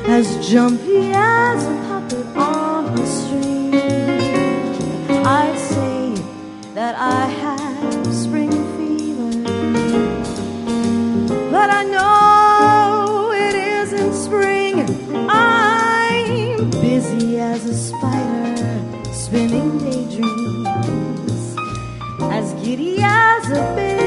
as jumpy as a puppet on a string. I'd say that I have spring fever, but I know it isn't spring. I'm busy as a spider spinning daydreams, as giddy as a bit